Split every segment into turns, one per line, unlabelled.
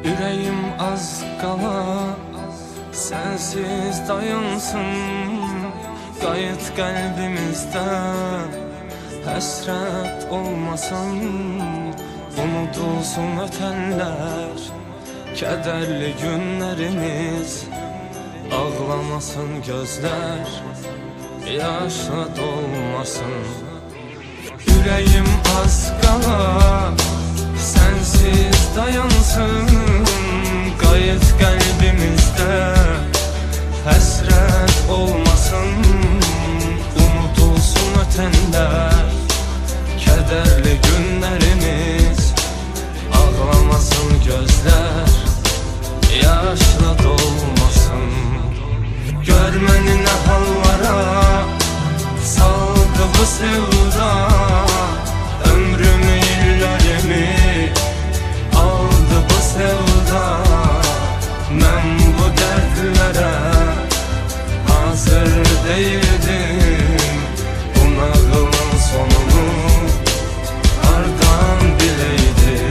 Yüreğim az qala sensiz dayansın. Qayıt qəlbimizdə həsrət olmasın. Unutulsun ötənlər, kədərli günlərimiz. Ağlamasın gözlər, yaşla dolmasın. Yüreğim az qala sensiz dayansın. Qayıt qəlbimizdə həsrət olmasın. Unutulsun ötənlər, kədərli günlərimiz. Ağlamasın gözlər, yaşla dolmasın. Gör məni nə hallara saldı bu sevda. Ömrümü, illərimi aldı bu sevda. Mən bu dərdlərə hazır değildim. Bu nağılın sonunu hardan bileydim.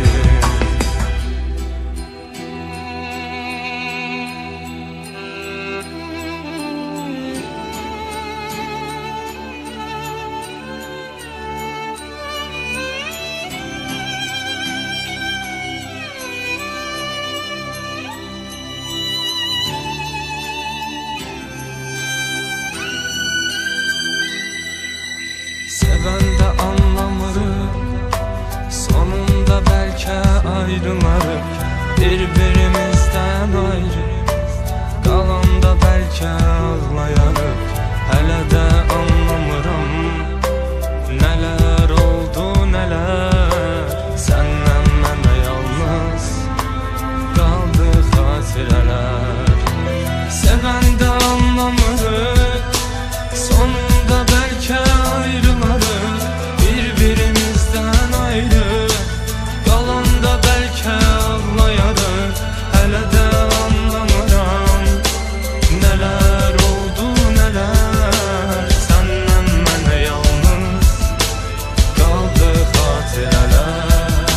Sevəndə anlamırıq, sonunda bəlkə ayrılarıq. Bir-birimizdən ayrı qalanda bəlkə ağlayarıq. Hələ də anlamıram, nələr oldu nələr. Səndən mənə yalnız qaldı xatirələr. Sevəndə anlamırıq, sonunda bəlkə ayrılarıq. Bir-birimizdən ayrı qalanda bəlkə ağlayarıq. Hələ də anlamıram, nələr oldu nələr. Səndən mənə yalnız qaldı xatirələr.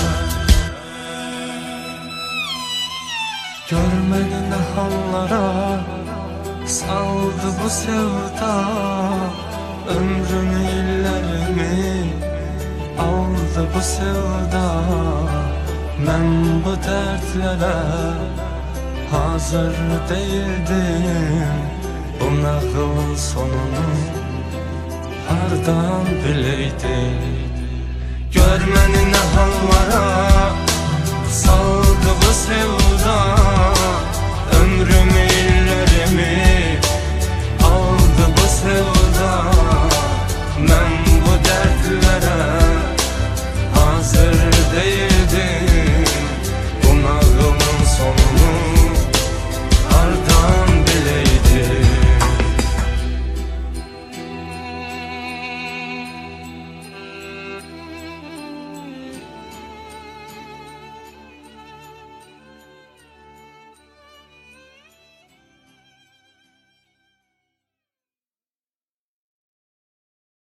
Gör məni nə hallara saldı bu sevda. Ömrümü, illərimi aldı bu sevda. Mən bu dərdlərə hazır değildim. Bu nağılın sonunu hardan bileydim. Gör məni nə hallara saldı bu sevda. Ömrümü, illərimi